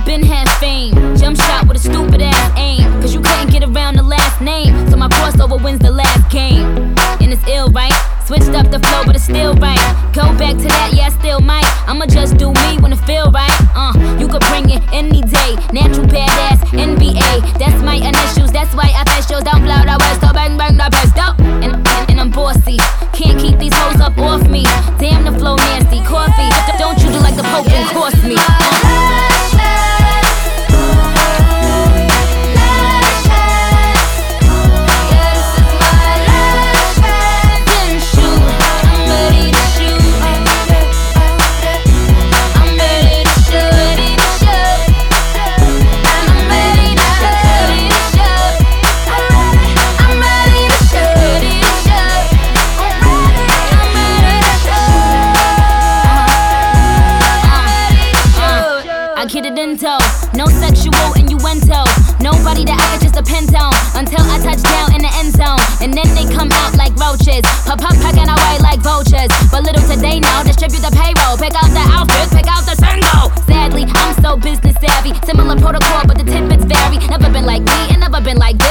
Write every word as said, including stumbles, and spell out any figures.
could've been had fame. Jump shot with a stupid ass aim, cause you couldn't get around the last name. So my crossover wins the last game. And it's ill, right? Switched up the flow, but it's still right. Go back to that, yeah, I still might. I'ma just do me when it feel right. Uh, you could bring it any day. Natural badass, N B A. That's my initials, that's why I fast shows. Don't blow the west, so bang bang the best up. And, and, and I'm bossy, can't keep these hoes up off me. Damn, the flow nasty, coffee. Don't you do like the Pope and cross me. Uh. No sexual innuendo, nobody that I could just depend on until I touch down in the end zone. And then they come out like roaches, pop up pecking away like vultures. But little did they know, distribute the payroll, pick out the outfits, pick out the single. Sadly, I'm so business savvy, similar protocol but the tidbits vary. Never been like me and never been like this.